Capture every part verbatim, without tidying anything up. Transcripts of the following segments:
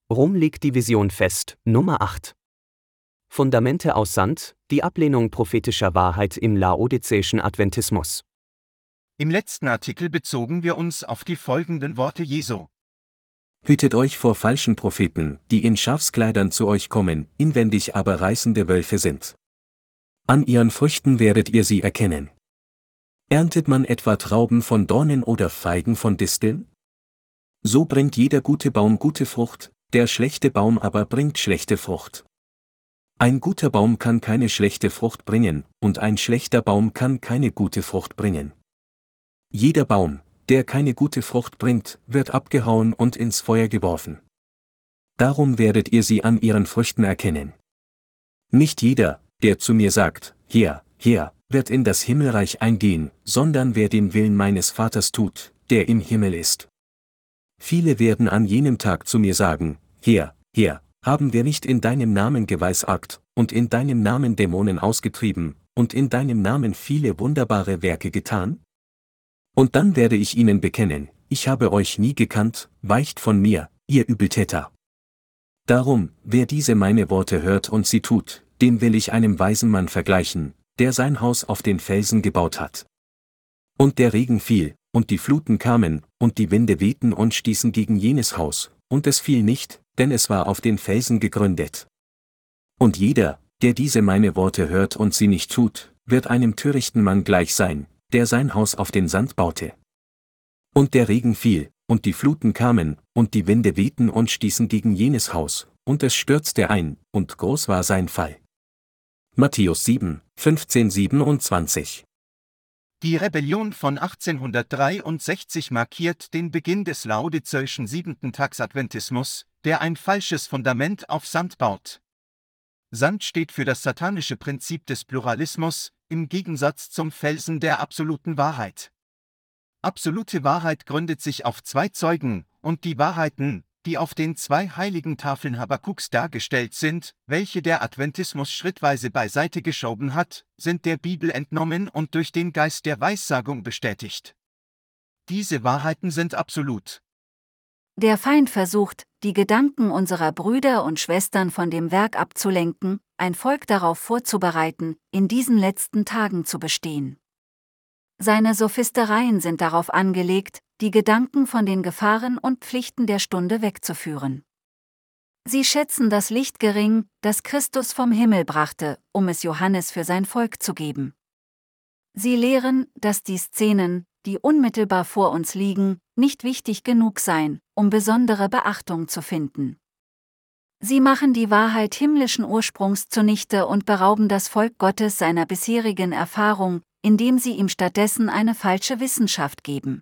Rom legt die Vision fest, Nummer acht. Fundamente aus Sand, die Ablehnung prophetischer Wahrheit im laodizäischen Adventismus. Im letzten Artikel bezogen wir uns auf die folgenden Worte Jesu. Hütet euch vor falschen Propheten, die in Schafskleidern zu euch kommen, inwendig aber reißende Wölfe sind. An ihren Früchten werdet ihr sie erkennen. Erntet man etwa Trauben von Dornen oder Feigen von Disteln? So bringt jeder gute Baum gute Frucht, der schlechte Baum aber bringt schlechte Frucht. Ein guter Baum kann keine schlechte Frucht bringen, und ein schlechter Baum kann keine gute Frucht bringen. Jeder Baum, der keine gute Frucht bringt, wird abgehauen und ins Feuer geworfen. Darum werdet ihr sie an ihren Früchten erkennen. Nicht jeder, der zu mir sagt, Herr, Herr, wird in das Himmelreich eingehen, sondern wer den Willen meines Vaters tut, der im Himmel ist. Viele werden an jenem Tag zu mir sagen, Herr, Herr, haben wir nicht in deinem Namen geweissagt, und in deinem Namen Dämonen ausgetrieben, und in deinem Namen viele wunderbare Werke getan? Und dann werde ich ihnen bekennen, ich habe euch nie gekannt, weicht von mir, ihr Übeltäter. Darum, wer diese meine Worte hört und sie tut, den will ich einem weisen Mann vergleichen, der sein Haus auf den Felsen gebaut hat. Und der Regen fiel, und die Fluten kamen, und die Winde wehten und stießen gegen jenes Haus, und es fiel nicht, denn es war auf den Felsen gegründet. Und jeder, der diese meine Worte hört und sie nicht tut, wird einem törichten Mann gleich sein, der sein Haus auf den Sand baute. Und der Regen fiel, und die Fluten kamen, und die Winde wehten und stießen gegen jenes Haus, und es stürzte ein, und groß war sein Fall. Matthäus sieben, fünfzehn siebenundzwanzig. Die Rebellion von achtzehnhundertdreiundsechzig markiert den Beginn des laodizäischen siebenten Tags Adventismus, der ein falsches Fundament auf Sand baut. Sand steht für das satanische Prinzip des Pluralismus, im Gegensatz zum Felsen der absoluten Wahrheit. Absolute Wahrheit gründet sich auf zwei Zeugen, und die Wahrheiten, die auf den zwei heiligen Tafeln Habakuks dargestellt sind, welche der Adventismus schrittweise beiseite geschoben hat, sind der Bibel entnommen und durch den Geist der Weissagung bestätigt. Diese Wahrheiten sind absolut. Der Feind versucht, die Gedanken unserer Brüder und Schwestern von dem Werk abzulenken, ein Volk darauf vorzubereiten, in diesen letzten Tagen zu bestehen. Seine Sophistereien sind darauf angelegt, die Gedanken von den Gefahren und Pflichten der Stunde wegzuführen. Sie schätzen das Licht gering, das Christus vom Himmel brachte, um es Johannes für sein Volk zu geben. Sie lehren, dass die Szenen, die unmittelbar vor uns liegen, nicht wichtig genug seien, um besondere Beachtung zu finden. Sie machen die Wahrheit himmlischen Ursprungs zunichte und berauben das Volk Gottes seiner bisherigen Erfahrung, indem sie ihm stattdessen eine falsche Wissenschaft geben.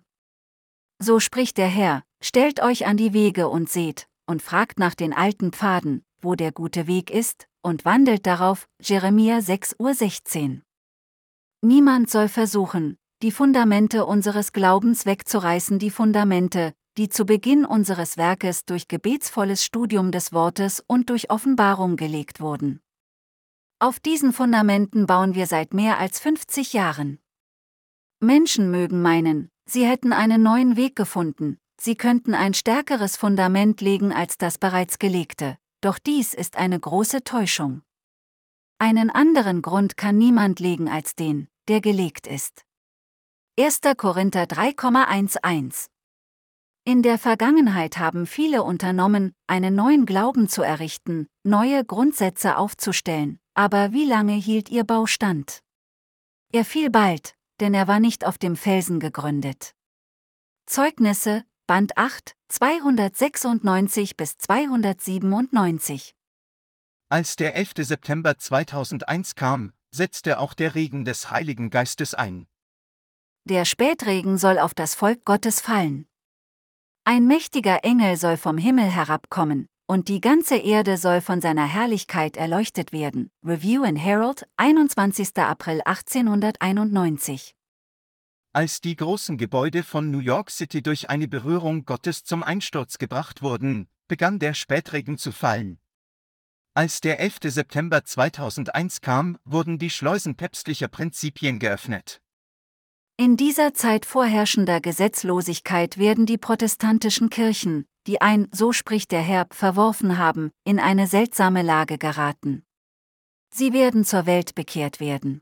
So spricht der Herr, stellt euch an die Wege und seht, und fragt nach den alten Pfaden, wo der gute Weg ist, und wandelt darauf, Jeremia sechs Uhr sechzehn. Niemand soll versuchen, die Fundamente unseres Glaubens wegzureißen, die Fundamente, die zu Beginn unseres Werkes durch gebetsvolles Studium des Wortes und durch Offenbarung gelegt wurden. Auf diesen Fundamenten bauen wir seit mehr als fünfzig Jahren. Menschen mögen meinen, sie hätten einen neuen Weg gefunden, sie könnten ein stärkeres Fundament legen als das bereits gelegte, doch dies ist eine große Täuschung. Einen anderen Grund kann niemand legen als den, der gelegt ist. erster Korinther drei elf. In der Vergangenheit haben viele unternommen, einen neuen Glauben zu errichten, neue Grundsätze aufzustellen, aber wie lange hielt ihr Bau stand? Er fiel bald, denn er war nicht auf dem Felsen gegründet. Zeugnisse, Band acht, zweihundertsechsundneunzig bis zweihundertsiebenundneunzig. Als der elfte September zweitausendeins kam, setzte auch der Regen des Heiligen Geistes ein. Der Spätregen soll auf das Volk Gottes fallen. Ein mächtiger Engel soll vom Himmel herabkommen, und die ganze Erde soll von seiner Herrlichkeit erleuchtet werden. Review and Herald, einundzwanzigster April achtzehnhunderteinundneunzig. Als die großen Gebäude von New York City durch eine Berührung Gottes zum Einsturz gebracht wurden, begann der Spätregen zu fallen. Als der elfte September zweitausendeins kam, wurden die Schleusen päpstlicher Prinzipien geöffnet. In dieser Zeit vorherrschender Gesetzlosigkeit werden die protestantischen Kirchen, die ein, so spricht der Herr, verworfen haben, in eine seltsame Lage geraten. Sie werden zur Welt bekehrt werden.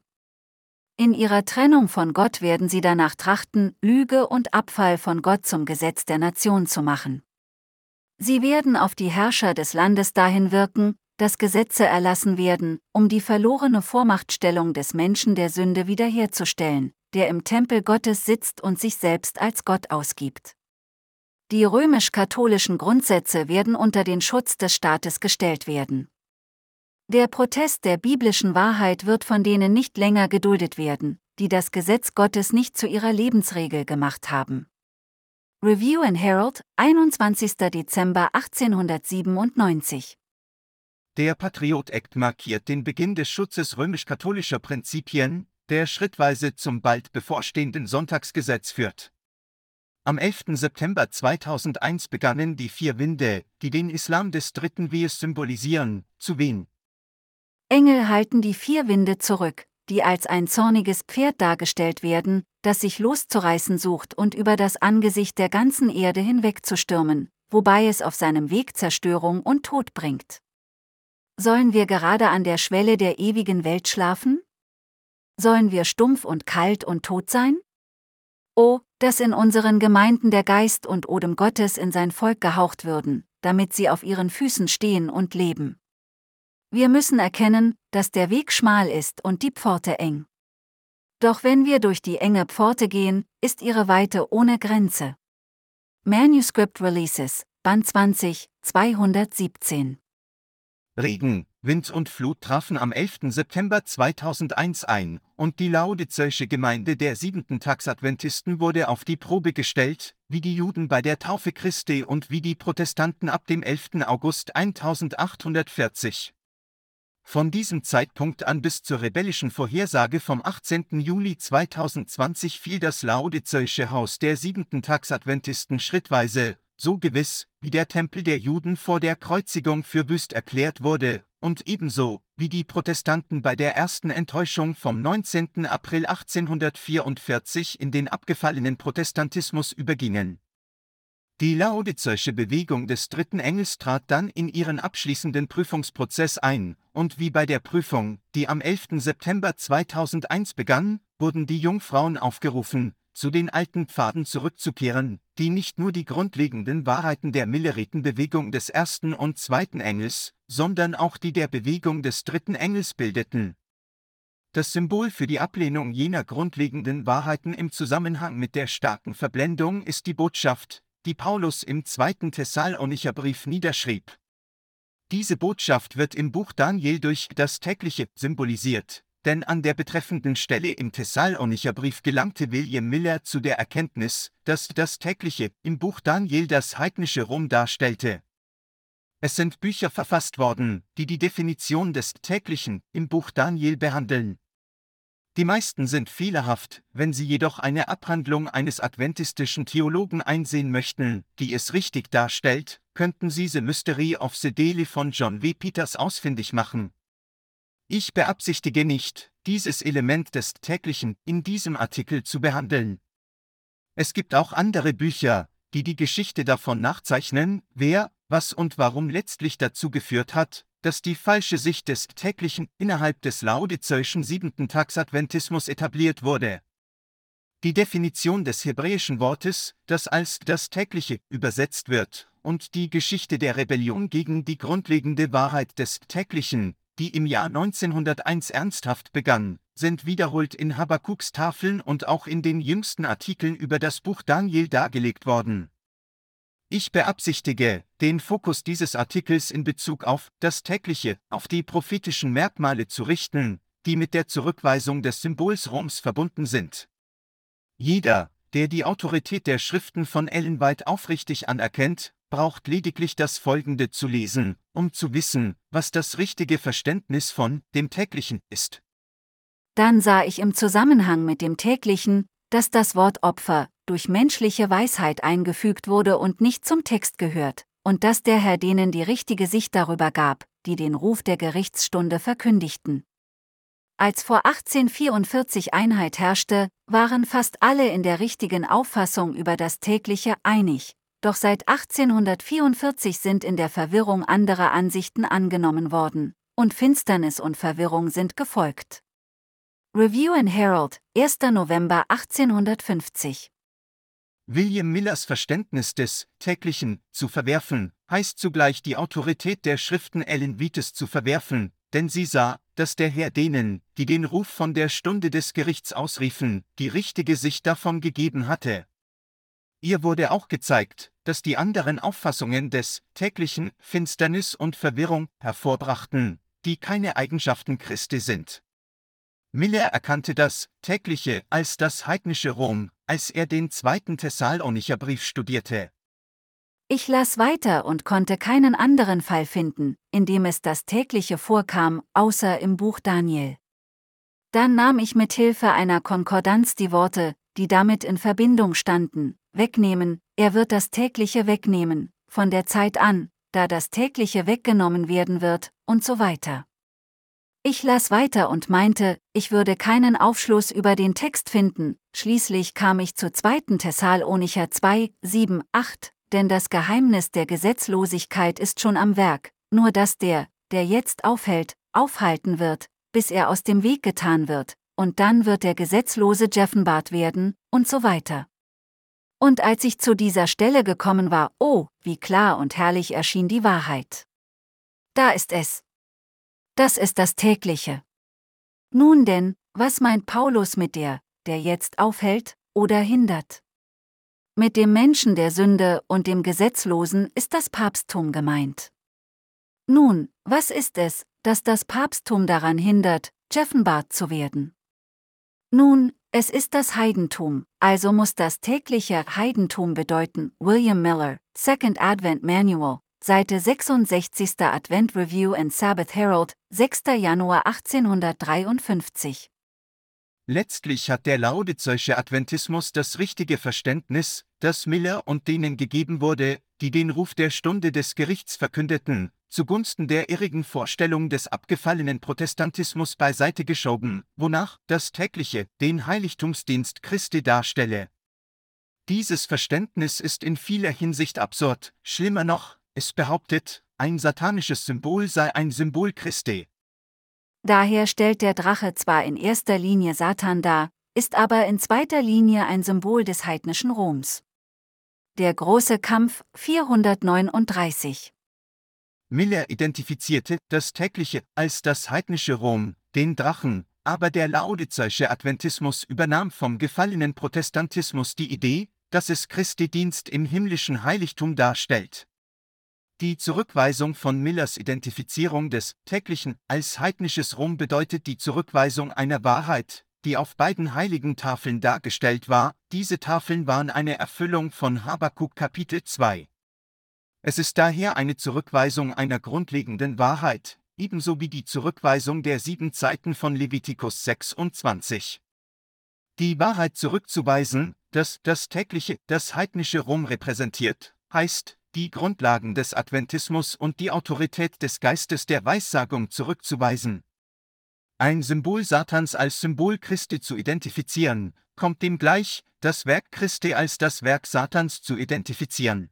In ihrer Trennung von Gott werden sie danach trachten, Lüge und Abfall von Gott zum Gesetz der Nation zu machen. Sie werden auf die Herrscher des Landes dahin wirken, dass Gesetze erlassen werden, um die verlorene Vormachtstellung des Menschen der Sünde wiederherzustellen, der im Tempel Gottes sitzt und sich selbst als Gott ausgibt. Die römisch-katholischen Grundsätze werden unter den Schutz des Staates gestellt werden. Der Protest der biblischen Wahrheit wird von denen nicht länger geduldet werden, die das Gesetz Gottes nicht zu ihrer Lebensregel gemacht haben. Review and Herald, einundzwanzigster Dezember achtzehnhundertsiebenundneunzig. Der Patriot Act markiert den Beginn des Schutzes römisch-katholischer Prinzipien, der schrittweise zum bald bevorstehenden Sonntagsgesetz führt. Am elften September zweitausendeins begannen die vier Winde, die den Islam des dritten Wehes symbolisieren, zu wehen. Engel halten die vier Winde zurück, die als ein zorniges Pferd dargestellt werden, das sich loszureißen sucht und über das Angesicht der ganzen Erde hinwegzustürmen, wobei es auf seinem Weg Zerstörung und Tod bringt. Sollen wir gerade an der Schwelle der ewigen Welt schlafen? Sollen wir stumpf und kalt und tot sein? Oh, dass in unseren Gemeinden der Geist und Odem Gottes in sein Volk gehaucht würden, damit sie auf ihren Füßen stehen und leben. Wir müssen erkennen, dass der Weg schmal ist und die Pforte eng. Doch wenn wir durch die enge Pforte gehen, ist ihre Weite ohne Grenze. Manuscript Releases, Band zwanzig, zweihundertsiebzehn. Regen, Wind und Flut trafen am elften September zweitausendeins ein, und die laodizäische Gemeinde der Siebenten-Tags-Adventisten wurde auf die Probe gestellt, wie die Juden bei der Taufe Christi und wie die Protestanten ab dem elften August eintausendachthundertvierzig. Von diesem Zeitpunkt an bis zur rebellischen Vorhersage vom achtzehnten Juli zweitausendzwanzig fiel das laodizäische Haus der Siebenten-Tags-Adventisten schrittweise, so gewiss, wie der Tempel der Juden vor der Kreuzigung für wüst erklärt wurde, und ebenso, wie die Protestanten bei der ersten Enttäuschung vom neunzehnten April achtzehnhundertvierundvierzig in den abgefallenen Protestantismus übergingen. Die laodizäische Bewegung des dritten Engels trat dann in ihren abschließenden Prüfungsprozess ein, und wie bei der Prüfung, die am elften September zweitausendeins begann, wurden die Jungfrauen aufgerufen, zu den alten Pfaden zurückzukehren, die nicht nur die grundlegenden Wahrheiten der Milleritenbewegung des ersten und zweiten Engels, sondern auch die der Bewegung des dritten Engels bildeten. Das Symbol für die Ablehnung jener grundlegenden Wahrheiten im Zusammenhang mit der starken Verblendung ist die Botschaft, die Paulus im zweiten Thessalonicher Brief niederschrieb. Diese Botschaft wird im Buch Daniel durch das Tägliche symbolisiert, denn an der betreffenden Stelle im Thessalonicher Brief gelangte William Miller zu der Erkenntnis, dass das Tägliche im Buch Daniel das heidnische Rom darstellte. Es sind Bücher verfasst worden, die die Definition des Täglichen im Buch Daniel behandeln. Die meisten sind fehlerhaft, wenn sie jedoch eine Abhandlung eines adventistischen Theologen einsehen möchten, die es richtig darstellt, könnten sie The Mystery of the Daily von John W. Peters ausfindig machen. Ich beabsichtige nicht, dieses Element des Täglichen in diesem Artikel zu behandeln. Es gibt auch andere Bücher, die die Geschichte davon nachzeichnen, wer, was und warum letztlich dazu geführt hat, dass die falsche Sicht des Täglichen innerhalb des laodizäischen Siebenten-Tags-Adventismus etabliert wurde. Die Definition des hebräischen Wortes, das als das Tägliche übersetzt wird, und die Geschichte der Rebellion gegen die grundlegende Wahrheit des Täglichen, die im Jahr neunzehnhunderteins ernsthaft begann, sind wiederholt in Habakuks Tafeln und auch in den jüngsten Artikeln über das Buch Daniel dargelegt worden. Ich beabsichtige, den Fokus dieses Artikels in Bezug auf das Tägliche, auf die prophetischen Merkmale zu richten, die mit der Zurückweisung des Symbols Roms verbunden sind. Jeder, der die Autorität der Schriften von Ellen White aufrichtig anerkennt, braucht lediglich das Folgende zu lesen, um zu wissen, was das richtige Verständnis von dem Täglichen ist. Dann sah ich im Zusammenhang mit dem Täglichen, dass das Wort Opfer durch menschliche Weisheit eingefügt wurde und nicht zum Text gehört, und dass der Herr denen die richtige Sicht darüber gab, die den Ruf der Gerichtsstunde verkündigten. Als vor achtzehnhundertvierundvierzig Einheit herrschte, waren fast alle in der richtigen Auffassung über das Tägliche einig, doch seit achtzehnhundertvierundvierzig sind in der Verwirrung andere Ansichten angenommen worden, und Finsternis und Verwirrung sind gefolgt. Review and Herald, erster November achtzehnhundertfünfzig. William Millers Verständnis des Täglichen zu verwerfen, heißt zugleich die Autorität der Schriften Ellen Whites zu verwerfen, denn sie sah, dass der Herr denen, die den Ruf von der Stunde des Gerichts ausriefen, die richtige Sicht davon gegeben hatte. Ihr wurde auch gezeigt, dass die anderen Auffassungen des Täglichen Finsternis und Verwirrung hervorbrachten, die keine Eigenschaften Christi sind. Miller erkannte das Tägliche als das heidnische Rom, als er den zweiten Thessalonicher Brief studierte. Ich las weiter und konnte keinen anderen Fall finden, in dem es das Tägliche vorkam, außer im Buch Daniel. Dann nahm ich mit Hilfe einer Konkordanz die Worte, die damit in Verbindung standen, wegnehmen, er wird das Tägliche wegnehmen, von der Zeit an, da das Tägliche weggenommen werden wird, und so weiter. Ich las weiter und meinte, ich würde keinen Aufschluss über den Text finden, schließlich kam ich zu zweiten Thessalonicher zwei, sieben, acht, denn das Geheimnis der Gesetzlosigkeit ist schon am Werk, nur dass der, der jetzt aufhält, aufhalten wird, bis er aus dem Weg getan wird, und dann wird der Gesetzlose geoffenbart werden, und so weiter. Und als ich zu dieser Stelle gekommen war, oh, wie klar und herrlich erschien die Wahrheit. Da ist es. Das ist das Tägliche. Nun denn, was meint Paulus mit der, der jetzt aufhält, oder hindert? Mit dem Menschen der Sünde und dem Gesetzlosen ist das Papsttum gemeint. Nun, was ist es, das das Papsttum daran hindert, geoffenbart zu werden? Nun, es ist das Heidentum, also muss das tägliche Heidentum bedeuten. William Miller, Second Advent Manual, Seite sechsundsechzig. Advent Review and Sabbath Herald, sechster Januar achtzehnhundertdreiundfünfzig. Letztlich hat der laodizeuische Adventismus das richtige Verständnis, das Miller und denen gegeben wurde, die den Ruf der Stunde des Gerichts verkündeten, zugunsten der irrigen Vorstellung des abgefallenen Protestantismus beiseite geschoben, wonach das Tägliche den Heiligtumsdienst Christi darstelle. Dieses Verständnis ist in vieler Hinsicht absurd, schlimmer noch, es behauptet, ein satanisches Symbol sei ein Symbol Christi. Daher stellt der Drache zwar in erster Linie Satan dar, ist aber in zweiter Linie ein Symbol des heidnischen Roms. Der große Kampf, vierhundertneununddreißig. Miller identifizierte das Tägliche als das heidnische Rom, den Drachen, aber der laodizeuische Adventismus übernahm vom gefallenen Protestantismus die Idee, dass es Christi Dienst im himmlischen Heiligtum darstellt. Die Zurückweisung von Millers Identifizierung des Täglichen als heidnisches Rom bedeutet die Zurückweisung einer Wahrheit, die auf beiden heiligen Tafeln dargestellt war. Diese Tafeln waren eine Erfüllung von Habakuk Kapitel zwei. Es ist daher eine Zurückweisung einer grundlegenden Wahrheit, ebenso wie die Zurückweisung der sieben Zeiten von Levitikus sechsundzwanzig. Die Wahrheit zurückzuweisen, dass das Tägliche das heidnische Rom repräsentiert, heißt, die Grundlagen des Adventismus und die Autorität des Geistes der Weissagung zurückzuweisen. Ein Symbol Satans als Symbol Christi zu identifizieren, kommt dem gleich, das Werk Christi als das Werk Satans zu identifizieren.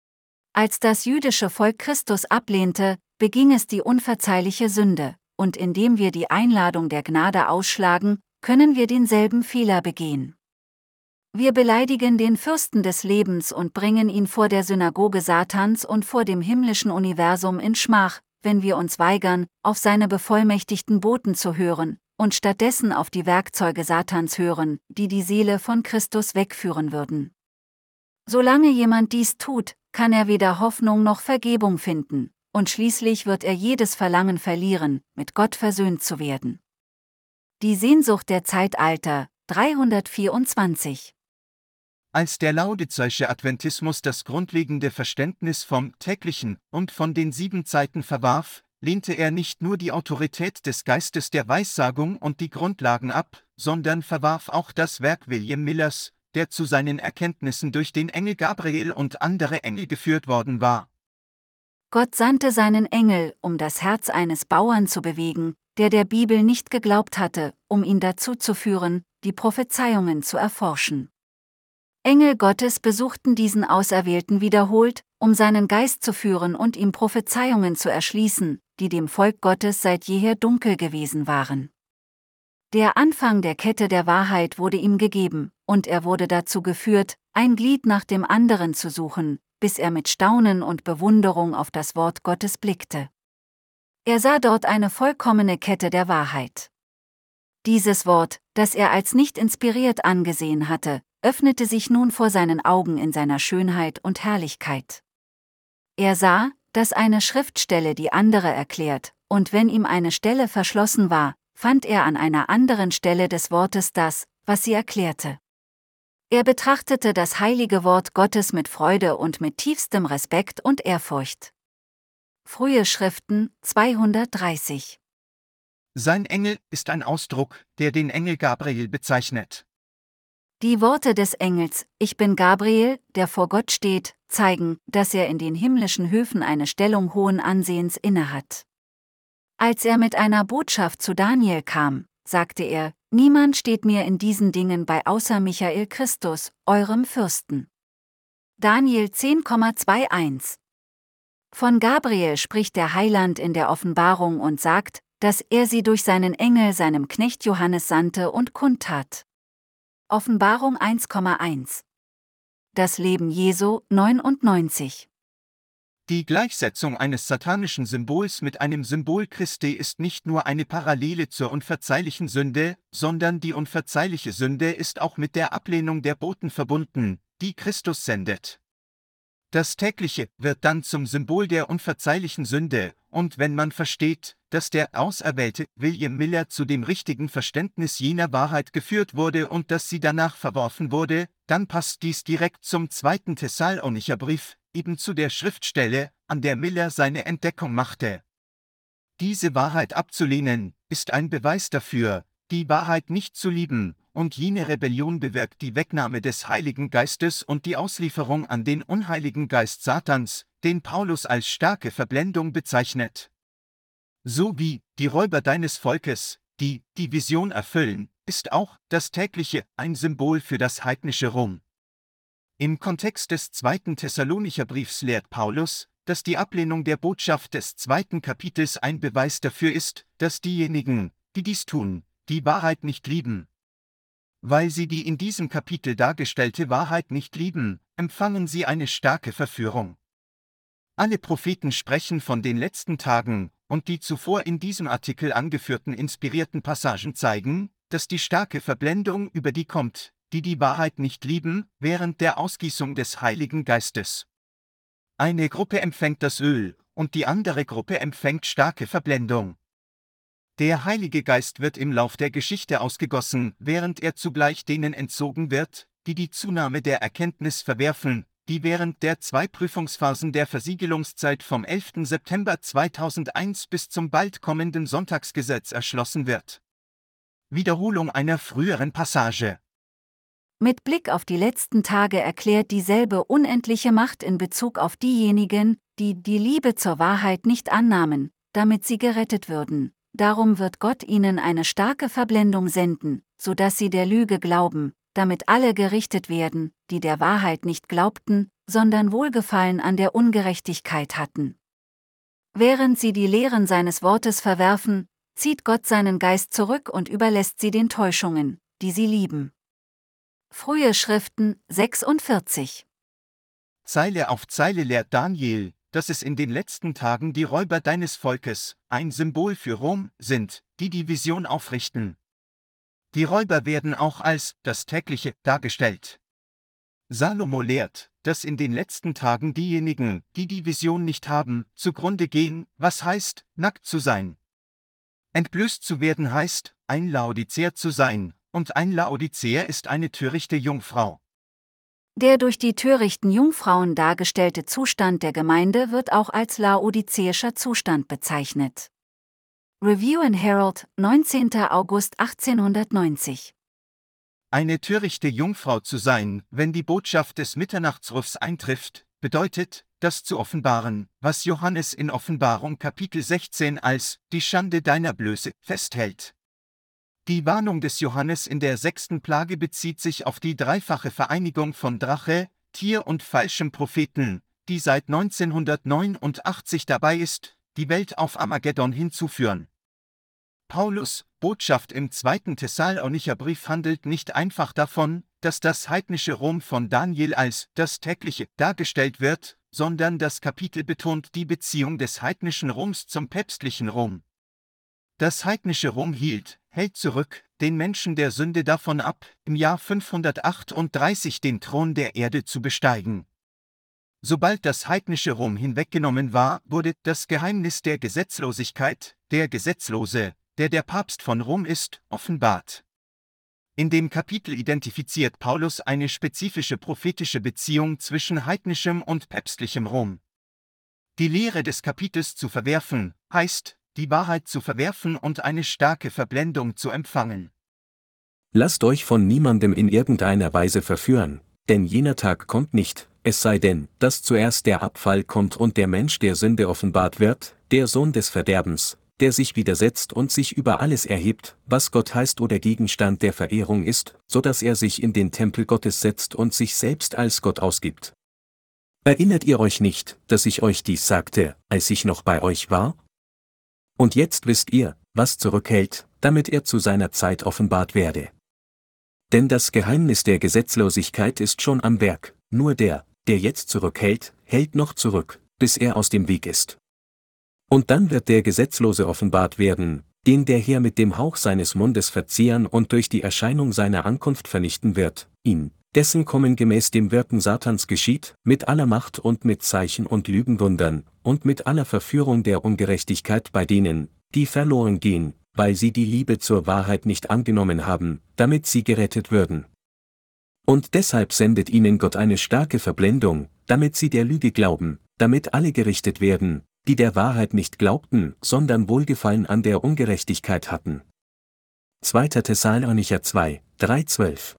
Als das jüdische Volk Christus ablehnte, beging es die unverzeihliche Sünde, und indem wir die Einladung der Gnade ausschlagen, können wir denselben Fehler begehen. Wir beleidigen den Fürsten des Lebens und bringen ihn vor der Synagoge Satans und vor dem himmlischen Universum in Schmach, wenn wir uns weigern, auf seine bevollmächtigten Boten zu hören, und stattdessen auf die Werkzeuge Satans hören, die die Seele von Christus wegführen würden. Solange jemand dies tut, kann er weder Hoffnung noch Vergebung finden, und schließlich wird er jedes Verlangen verlieren, mit Gott versöhnt zu werden. Die Sehnsucht der Zeitalter, dreihundertvierundzwanzig. Als der laodizeuische Adventismus das grundlegende Verständnis vom Täglichen und von den sieben Zeiten verwarf, lehnte er nicht nur die Autorität des Geistes der Weissagung und die Grundlagen ab, sondern verwarf auch das Werk William Millers, der zu seinen Erkenntnissen durch den Engel Gabriel und andere Engel geführt worden war. Gott sandte seinen Engel, um das Herz eines Bauern zu bewegen, der der Bibel nicht geglaubt hatte, um ihn dazu zu führen, die Prophezeiungen zu erforschen. Engel Gottes besuchten diesen Auserwählten wiederholt, um seinen Geist zu führen und ihm Prophezeiungen zu erschließen, die dem Volk Gottes seit jeher dunkel gewesen waren. Der Anfang der Kette der Wahrheit wurde ihm gegeben, und er wurde dazu geführt, ein Glied nach dem anderen zu suchen, bis er mit Staunen und Bewunderung auf das Wort Gottes blickte. Er sah dort eine vollkommene Kette der Wahrheit. Dieses Wort, das er als nicht inspiriert angesehen hatte, öffnete sich nun vor seinen Augen in seiner Schönheit und Herrlichkeit. Er sah, dass eine Schriftstelle die andere erklärt, und wenn ihm eine Stelle verschlossen war, fand er an einer anderen Stelle des Wortes das, was sie erklärte. Er betrachtete das heilige Wort Gottes mit Freude und mit tiefstem Respekt und Ehrfurcht. Frühe Schriften zweihundertdreißig. Sein Engel ist ein Ausdruck, der den Engel Gabriel bezeichnet. Die Worte des Engels, ich bin Gabriel, der vor Gott steht, zeigen, dass er in den himmlischen Höfen eine Stellung hohen Ansehens innehat. Als er mit einer Botschaft zu Daniel kam, sagte er, niemand steht mir in diesen Dingen bei außer Michael Christus, eurem Fürsten. Daniel zehn Komma einundzwanzig. Von Gabriel spricht der Heiland in der Offenbarung und sagt, dass er sie durch seinen Engel seinem Knecht Johannes sandte und kundtat. Offenbarung eins Komma eins. Das Leben Jesu neunundneunzig. Die Gleichsetzung eines satanischen Symbols mit einem Symbol Christi ist nicht nur eine Parallele zur unverzeihlichen Sünde, sondern die unverzeihliche Sünde ist auch mit der Ablehnung der Boten verbunden, die Christus sendet. Das Tägliche wird dann zum Symbol der unverzeihlichen Sünde, und wenn man versteht, dass der auserwählte William Miller zu dem richtigen Verständnis jener Wahrheit geführt wurde und dass sie danach verworfen wurde, dann passt dies direkt zum zweiten Thessalonicher Brief, eben zu der Schriftstelle, an der Miller seine Entdeckung machte. Diese Wahrheit abzulehnen, ist ein Beweis dafür, die Wahrheit nicht zu lieben, und jene Rebellion bewirkt die Wegnahme des Heiligen Geistes und die Auslieferung an den unheiligen Geist Satans, den Paulus als starke Verblendung bezeichnet. So wie die Räuber deines Volkes, die die Vision erfüllen, ist auch das Tägliche ein Symbol für das heidnische Rom. Im Kontext des zweiten Thessalonicher Briefs lehrt Paulus, dass die Ablehnung der Botschaft des zweiten Kapitels ein Beweis dafür ist, dass diejenigen, die dies tun, die Wahrheit nicht lieben. Weil sie die in diesem Kapitel dargestellte Wahrheit nicht lieben, empfangen sie eine starke Verführung. Alle Propheten sprechen von den letzten Tagen, und die zuvor in diesem Artikel angeführten inspirierten Passagen zeigen, dass die starke Verblendung über die kommt, die die Wahrheit nicht lieben, während der Ausgießung des Heiligen Geistes. Eine Gruppe empfängt das Öl, und die andere Gruppe empfängt starke Verblendung. Der Heilige Geist wird im Lauf der Geschichte ausgegossen, während er zugleich denen entzogen wird, die die Zunahme der Erkenntnis verwerfen, die während der zwei Prüfungsphasen der Versiegelungszeit vom elften September zweitausendeins bis zum bald kommenden Sonntagsgesetz erschlossen wird. Wiederholung einer früheren Passage. Mit Blick auf die letzten Tage erklärt dieselbe unendliche Macht in Bezug auf diejenigen, die die Liebe zur Wahrheit nicht annahmen, damit sie gerettet würden. Darum wird Gott ihnen eine starke Verblendung senden, so dass sie der Lüge glauben, damit alle gerichtet werden, die der Wahrheit nicht glaubten, sondern Wohlgefallen an der Ungerechtigkeit hatten. Während sie die Lehren seines Wortes verwerfen, zieht Gott seinen Geist zurück und überlässt sie den Täuschungen, die sie lieben. Frühe Schriften sechsundvierzig. Zeile auf Zeile lehrt Daniel, dass es in den letzten Tagen die Räuber deines Volkes, ein Symbol für Rom, sind, die die Vision aufrichten. Die Räuber werden auch als das Tägliche dargestellt. Salomo lehrt, dass in den letzten Tagen diejenigen, die die Vision nicht haben, zugrunde gehen, was heißt, nackt zu sein. Entblößt zu werden heißt, ein Laodicea zu sein, und ein Laodicea ist eine törichte Jungfrau. Der durch die törichten Jungfrauen dargestellte Zustand der Gemeinde wird auch als laodizäischer Zustand bezeichnet. Review and Herald, neunzehnter August achtzehnhundertneunzig. Eine törichte Jungfrau zu sein, wenn die Botschaft des Mitternachtsrufs eintrifft, bedeutet, das zu offenbaren, was Johannes in Offenbarung Kapitel sechzehn als die Schande deiner Blöße festhält. Die Warnung des Johannes in der sechsten Plage bezieht sich auf die dreifache Vereinigung von Drache, Tier und falschem Propheten, die seit neunzehnhundertneunundachtzig dabei ist, die Welt auf Armageddon hinzuführen. Paulus' Botschaft im zweiten Thessalonicher Brief handelt nicht einfach davon, dass das heidnische Rom von Daniel als das tägliche dargestellt wird, sondern das Kapitel betont die Beziehung des heidnischen Roms zum päpstlichen Rom. Das heidnische Rom hielt, hält zurück, den Menschen der Sünde davon ab, im Jahr fünfhundertachtunddreißig den Thron der Erde zu besteigen. Sobald das heidnische Rom hinweggenommen war, wurde das Geheimnis der Gesetzlosigkeit, der Gesetzlose, der der Papst von Rom ist, offenbart. In dem Kapitel identifiziert Paulus eine spezifische prophetische Beziehung zwischen heidnischem und päpstlichem Rom. Die Lehre des Kapitels zu verwerfen, heißt, die Wahrheit zu verwerfen und eine starke Verblendung zu empfangen. Lasst euch von niemandem in irgendeiner Weise verführen, denn jener Tag kommt nicht, es sei denn, dass zuerst der Abfall kommt und der Mensch der Sünde offenbart wird, der Sohn des Verderbens, der sich widersetzt und sich über alles erhebt, was Gott heißt oder Gegenstand der Verehrung ist, so dass er sich in den Tempel Gottes setzt und sich selbst als Gott ausgibt. Erinnert ihr euch nicht, dass ich euch dies sagte, als ich noch bei euch war? Und jetzt wisst ihr, was zurückhält, damit er zu seiner Zeit offenbart werde. Denn das Geheimnis der Gesetzlosigkeit ist schon am Werk, nur der, der jetzt zurückhält, hält noch zurück, bis er aus dem Weg ist. Und dann wird der Gesetzlose offenbart werden, den der Herr mit dem Hauch seines Mundes verzehren und durch die Erscheinung seiner Ankunft vernichten wird, ihn, dessen Kommen gemäß dem Wirken Satans geschieht, mit aller Macht und mit Zeichen und Lügenwundern, und mit aller Verführung der Ungerechtigkeit bei denen, die verloren gehen, weil sie die Liebe zur Wahrheit nicht angenommen haben, damit sie gerettet würden. Und deshalb sendet ihnen Gott eine starke Verblendung, damit sie der Lüge glauben, damit alle gerichtet werden, die der Wahrheit nicht glaubten, sondern Wohlgefallen an der Ungerechtigkeit hatten. zweiter Thessalonicher zwei, drei zwölf.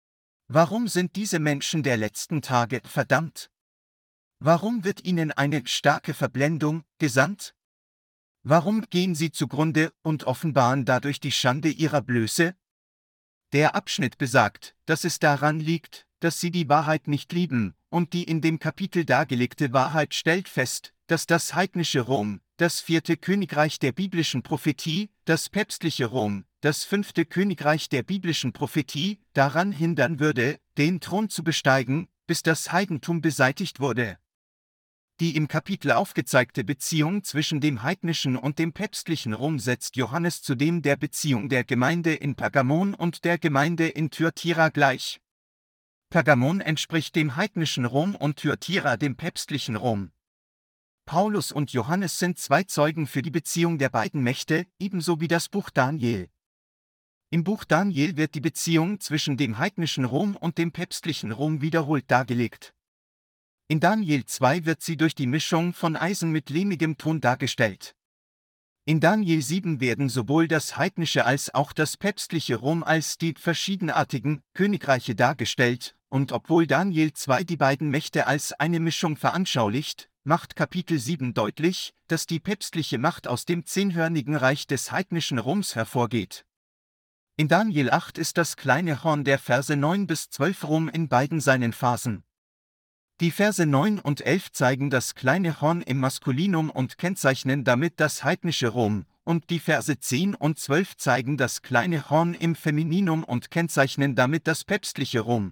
Warum sind diese Menschen der letzten Tage verdammt? Warum wird ihnen eine starke Verblendung gesandt? Warum gehen sie zugrunde und offenbaren dadurch die Schande ihrer Blöße? Der Abschnitt besagt, dass es daran liegt, dass sie die Wahrheit nicht lieben, und die in dem Kapitel dargelegte Wahrheit stellt fest, dass das heidnische Rom, das vierte Königreich der biblischen Prophetie, das päpstliche Rom, das fünfte Königreich der biblischen Prophetie, daran hindern würde, den Thron zu besteigen, bis das Heidentum beseitigt wurde. Die im Kapitel aufgezeigte Beziehung zwischen dem heidnischen und dem päpstlichen Rom setzt Johannes zudem der Beziehung der Gemeinde in Pergamon und der Gemeinde in Thyatira gleich. Pergamon entspricht dem heidnischen Rom und Thyatira dem päpstlichen Rom. Paulus und Johannes sind zwei Zeugen für die Beziehung der beiden Mächte, ebenso wie das Buch Daniel. Im Buch Daniel wird die Beziehung zwischen dem heidnischen Rom und dem päpstlichen Rom wiederholt dargelegt. In Daniel zwei wird sie durch die Mischung von Eisen mit lehmigem Ton dargestellt. In Daniel sieben werden sowohl das heidnische als auch das päpstliche Rom als die verschiedenartigen Königreiche dargestellt, und obwohl Daniel zwei die beiden Mächte als eine Mischung veranschaulicht, macht Kapitel sieben deutlich, dass die päpstliche Macht aus dem zehnhörnigen Reich des heidnischen Roms hervorgeht. In Daniel acht ist das kleine Horn der Verse neun bis zwölf Rom in beiden seinen Phasen. Die Verse neun und elf zeigen das kleine Horn im Maskulinum und kennzeichnen damit das heidnische Rom, und die Verse zehn und zwölf zeigen das kleine Horn im Femininum und kennzeichnen damit das päpstliche Rom.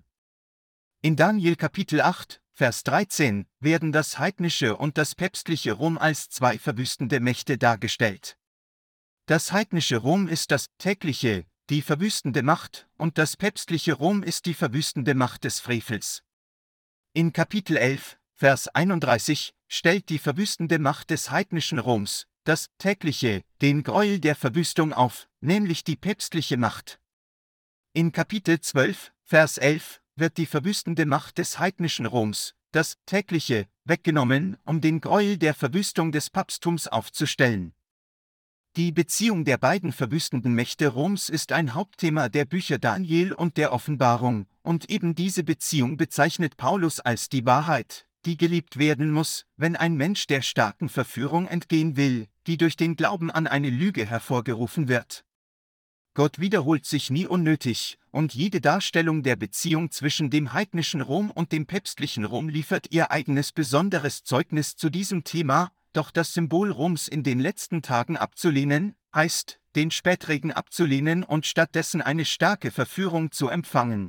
In Daniel Kapitel acht, Vers dreizehn, werden das heidnische und das päpstliche Rom als zwei verwüstende Mächte dargestellt. Das heidnische Rom ist das tägliche, die verwüstende Macht, und das päpstliche Rom ist die verwüstende Macht des Frevels. In Kapitel elf, Vers einunddreißig, stellt die verwüstende Macht des heidnischen Roms, das tägliche, den Gräuel der Verwüstung auf, nämlich die päpstliche Macht. In Kapitel zwölf, Vers elf, wird die verwüstende Macht des heidnischen Roms, das tägliche, weggenommen, um den Gräuel der Verwüstung des Papsttums aufzustellen. Die Beziehung der beiden verwüstenden Mächte Roms ist ein Hauptthema der Bücher Daniel und der Offenbarung, und eben diese Beziehung bezeichnet Paulus als die Wahrheit, die geliebt werden muss, wenn ein Mensch der starken Verführung entgehen will, die durch den Glauben an eine Lüge hervorgerufen wird. Gott wiederholt sich nie unnötig, und jede Darstellung der Beziehung zwischen dem heidnischen Rom und dem päpstlichen Rom liefert ihr eigenes besonderes Zeugnis zu diesem Thema, doch das Symbol Roms in den letzten Tagen abzulehnen, heißt, den Spätregen abzulehnen und stattdessen eine starke Verführung zu empfangen.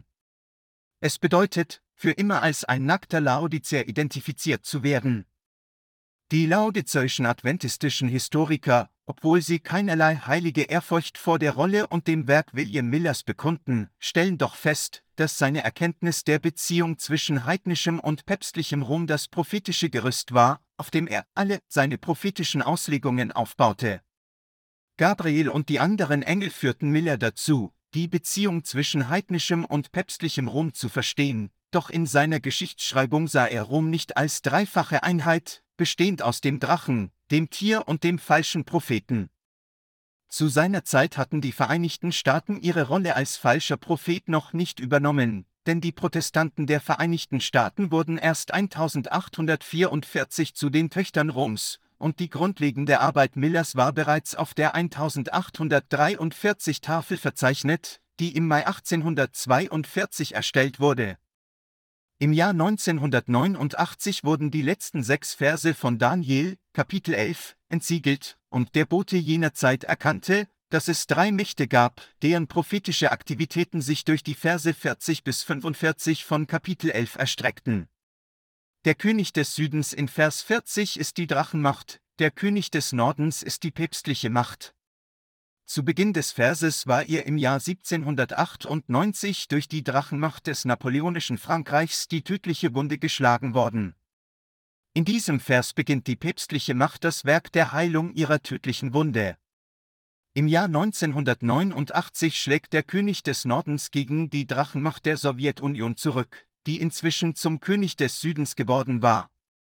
Es bedeutet, für immer als ein nackter Laodicea identifiziert zu werden. Die laodizeuschen adventistischen Historiker, obwohl sie keinerlei heilige Ehrfurcht vor der Rolle und dem Werk William Millers bekunden, stellen doch fest, dass seine Erkenntnis der Beziehung zwischen heidnischem und päpstlichem Rom das prophetische Gerüst war, auf dem er alle seine prophetischen Auslegungen aufbaute. Gabriel und die anderen Engel führten Miller dazu, die Beziehung zwischen heidnischem und päpstlichem Rom zu verstehen, doch in seiner Geschichtsschreibung sah er Rom nicht als dreifache Einheit, bestehend aus dem Drachen, dem Tier und dem falschen Propheten. Zu seiner Zeit hatten die Vereinigten Staaten ihre Rolle als falscher Prophet noch nicht übernommen, denn die Protestanten der Vereinigten Staaten wurden erst eintausendachthundertvierundvierzig zu den Töchtern Roms, und die grundlegende Arbeit Millers war bereits auf der eintausendachthundertdreiundvierzig Tafel verzeichnet, die im Mai achtzehnhundertzweiundvierzig erstellt wurde. Im Jahr neunzehnhundertneunundachtzig wurden die letzten sechs Verse von Daniel, Kapitel elf, entsiegelt, und der Bote jener Zeit erkannte, dass es drei Mächte gab, deren prophetische Aktivitäten sich durch die Verse vierzig bis fünfundvierzig von Kapitel elf erstreckten. Der König des Südens in Vers vierzig ist die Drachenmacht, der König des Nordens ist die päpstliche Macht. Zu Beginn des Verses war ihr im Jahr siebzehnhundertachtundneunzig durch die Drachenmacht des napoleonischen Frankreichs die tödliche Wunde geschlagen worden. In diesem Vers beginnt die päpstliche Macht das Werk der Heilung ihrer tödlichen Wunde. Im Jahr neunzehnhundertneunundachtzig schlägt der König des Nordens gegen die Drachenmacht der Sowjetunion zurück, die inzwischen zum König des Südens geworden war.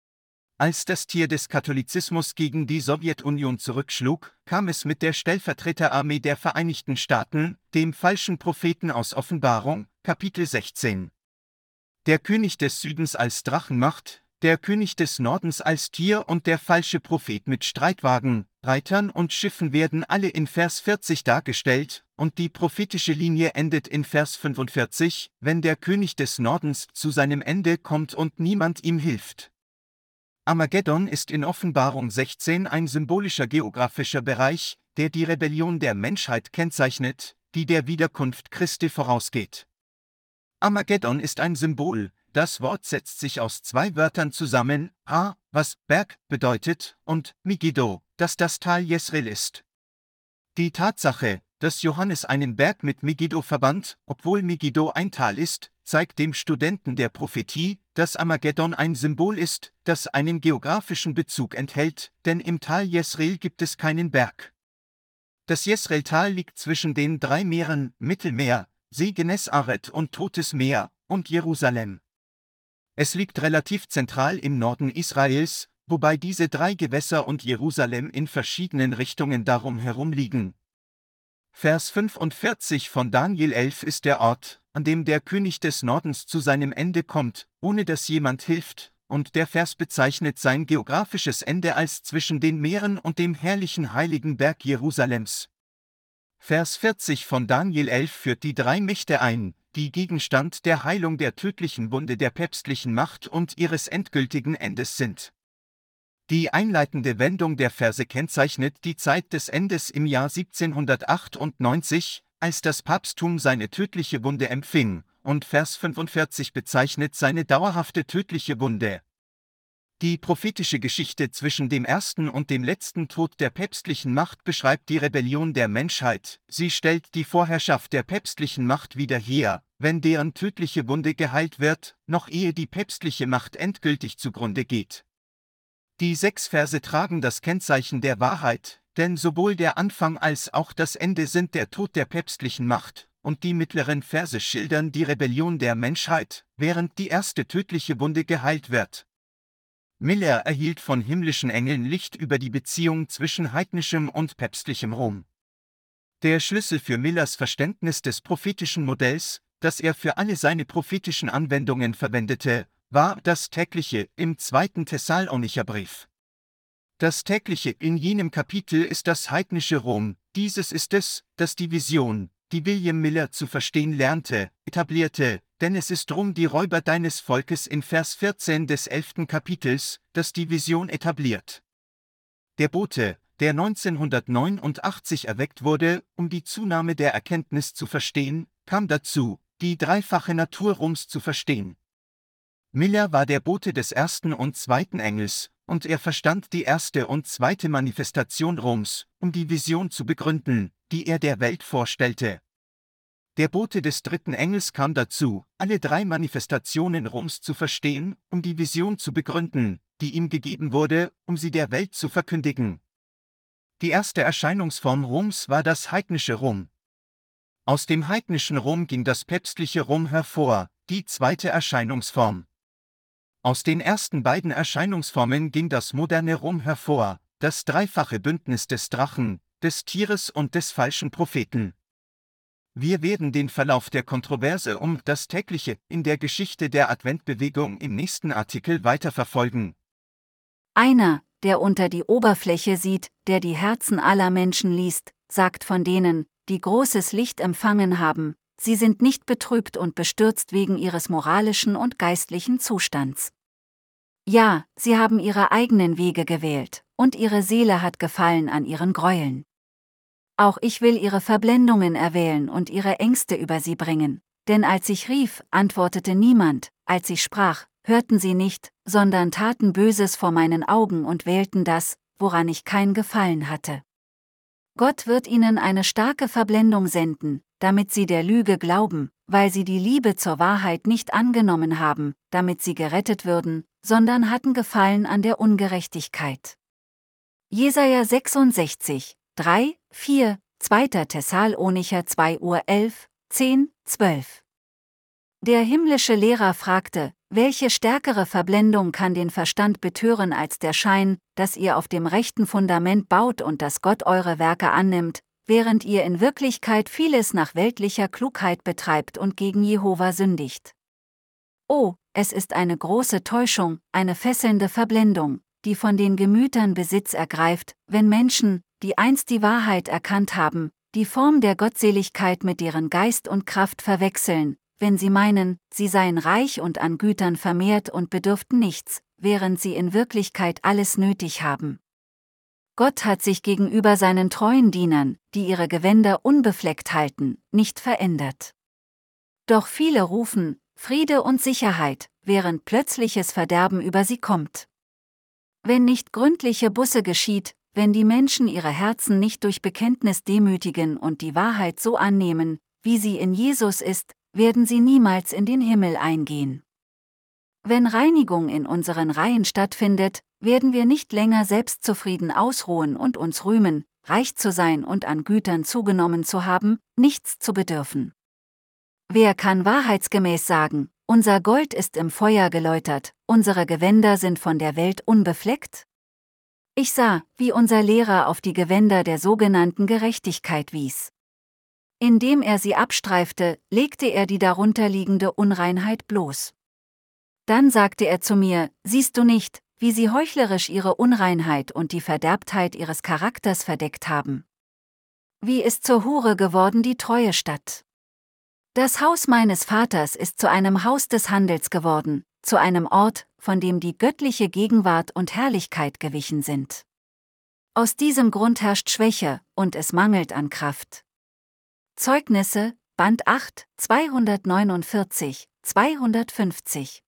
Als das Tier des Katholizismus gegen die Sowjetunion zurückschlug, kam es mit der Stellvertreterarmee der Vereinigten Staaten, dem falschen Propheten aus Offenbarung, Kapitel sechzehn. Der König des Südens als Drachenmacht, der König des Nordens als Tier und der falsche Prophet mit Streitwagen, Reitern und Schiffen werden alle in Vers vierzig dargestellt, und die prophetische Linie endet in Vers fünfundvierzig, wenn der König des Nordens zu seinem Ende kommt und niemand ihm hilft. Armageddon ist in Offenbarung sechzehn ein symbolischer geografischer Bereich, der die Rebellion der Menschheit kennzeichnet, die der Wiederkunft Christi vorausgeht. Armageddon ist ein Symbol, das Wort setzt sich aus zwei Wörtern zusammen, Ha, was Berg bedeutet, und Megiddo, das das Tal Jesreel ist. Die Tatsache, dass Johannes einen Berg mit Megiddo verband, obwohl Megiddo ein Tal ist, zeigt dem Studenten der Prophetie, dass Armageddon ein Symbol ist, das einen geografischen Bezug enthält, denn im Tal Jesreel gibt es keinen Berg. Das Jesreel-Tal liegt zwischen den drei Meeren, Mittelmeer, See Genesaret und Totes Meer, und Jerusalem. Es liegt relativ zentral im Norden Israels, wobei diese drei Gewässer und Jerusalem in verschiedenen Richtungen darum herum liegen. Vers fünfundvierzig von Daniel elf ist der Ort, an dem der König des Nordens zu seinem Ende kommt, ohne dass jemand hilft, und der Vers bezeichnet sein geografisches Ende als zwischen den Meeren und dem herrlichen heiligen Berg Jerusalems. Vers vierzig von Daniel elf führt die drei Mächte ein, die Gegenstand der Heilung der tödlichen Wunde der päpstlichen Macht und ihres endgültigen Endes sind. Die einleitende Wendung der Verse kennzeichnet die Zeit des Endes im Jahr siebzehnhundertachtundneunzig, als das Papsttum seine tödliche Wunde empfing, und Vers fünfundvierzig bezeichnet seine dauerhafte tödliche Wunde. Die prophetische Geschichte zwischen dem ersten und dem letzten Tod der päpstlichen Macht beschreibt die Rebellion der Menschheit, sie stellt die Vorherrschaft der päpstlichen Macht wieder her, wenn deren tödliche Wunde geheilt wird, noch ehe die päpstliche Macht endgültig zugrunde geht. Die sechs Verse tragen das Kennzeichen der Wahrheit, denn sowohl der Anfang als auch das Ende sind der Tod der päpstlichen Macht, und die mittleren Verse schildern die Rebellion der Menschheit, während die erste tödliche Wunde geheilt wird. Miller erhielt von himmlischen Engeln Licht über die Beziehung zwischen heidnischem und päpstlichem Rom. Der Schlüssel für Millers Verständnis des prophetischen Modells, das er für alle seine prophetischen Anwendungen verwendete, war das tägliche im zweiten Thessalonicher Brief. Das tägliche in jenem Kapitel ist das heidnische Rom, dieses ist es, das die Vision, die William Miller zu verstehen lernte, etablierte, denn es ist Rom die Räuber deines Volkes in Vers vierzehn des elften Kapitels, das die Vision etabliert. Der Bote, der neunzehnhundertneunundachtzig erweckt wurde, um die Zunahme der Erkenntnis zu verstehen, kam dazu, die dreifache Natur Roms zu verstehen. Miller war der Bote des ersten und zweiten Engels, und er verstand die erste und zweite Manifestation Roms, um die Vision zu begründen, die er der Welt vorstellte. Der Bote des dritten Engels kam dazu, alle drei Manifestationen Roms zu verstehen, um die Vision zu begründen, die ihm gegeben wurde, um sie der Welt zu verkündigen. Die erste Erscheinungsform Roms war das heidnische Rom. Aus dem heidnischen Rom ging das päpstliche Rom hervor, die zweite Erscheinungsform. Aus den ersten beiden Erscheinungsformen ging das moderne Rom hervor, das dreifache Bündnis des Drachen, des Tieres und des falschen Propheten. Wir werden den Verlauf der Kontroverse um das tägliche in der Geschichte der Adventbewegung im nächsten Artikel weiterverfolgen. Einer, der unter die Oberfläche sieht, der die Herzen aller Menschen liest, sagt von denen, die großes Licht empfangen haben, sie sind nicht betrübt und bestürzt wegen ihres moralischen und geistlichen Zustands. Ja, sie haben ihre eigenen Wege gewählt, und ihre Seele hat Gefallen an ihren Gräueln. Auch ich will ihre Verblendungen erwählen und ihre Ängste über sie bringen, denn als ich rief, antwortete niemand, als ich sprach, hörten sie nicht, sondern taten Böses vor meinen Augen und wählten das, woran ich kein Gefallen hatte. Gott wird ihnen eine starke Verblendung senden, damit sie der Lüge glauben, weil sie die Liebe zur Wahrheit nicht angenommen haben, damit sie gerettet würden, sondern hatten Gefallen an der Ungerechtigkeit. Jesaja sechsundsechzig, drei, vier, zweiter Thessalonicher zwei Uhr elf, zehn, zwölf. Der himmlische Lehrer fragte, welche stärkere Verblendung kann den Verstand betören als der Schein, dass ihr auf dem rechten Fundament baut und dass Gott eure Werke annimmt, während ihr in Wirklichkeit vieles nach weltlicher Klugheit betreibt und gegen Jehova sündigt. Oh, es ist eine große Täuschung, eine fesselnde Verblendung, die von den Gemütern Besitz ergreift, wenn Menschen, die einst die Wahrheit erkannt haben, die Form der Gottseligkeit mit deren Geist und Kraft verwechseln, wenn sie meinen, sie seien reich und an Gütern vermehrt und bedürften nichts, während sie in Wirklichkeit alles nötig haben. Gott hat sich gegenüber seinen treuen Dienern, die ihre Gewänder unbefleckt halten, nicht verändert. Doch viele rufen, Friede und Sicherheit, während plötzliches Verderben über sie kommt. Wenn nicht gründliche Buße geschieht, wenn die Menschen ihre Herzen nicht durch Bekenntnis demütigen und die Wahrheit so annehmen, wie sie in Jesus ist, werden sie niemals in den Himmel eingehen. Wenn Reinigung in unseren Reihen stattfindet, werden wir nicht länger selbstzufrieden ausruhen und uns rühmen, reich zu sein und an Gütern zugenommen zu haben, nichts zu bedürfen. Wer kann wahrheitsgemäß sagen, unser Gold ist im Feuer geläutert, unsere Gewänder sind von der Welt unbefleckt? Ich sah, wie unser Lehrer auf die Gewänder der sogenannten Gerechtigkeit wies. Indem er sie abstreifte, legte er die darunterliegende Unreinheit bloß. Dann sagte er zu mir, siehst du nicht, wie sie heuchlerisch ihre Unreinheit und die Verderbtheit ihres Charakters verdeckt haben? Wie ist zur Hure geworden die treue Stadt? Das Haus meines Vaters ist zu einem Haus des Handels geworden, zu einem Ort, von dem die göttliche Gegenwart und Herrlichkeit gewichen sind. Aus diesem Grund herrscht Schwäche, und es mangelt an Kraft. Zeugnisse, Band acht, zweihundertneunundvierzig, zweihundertfünfzig.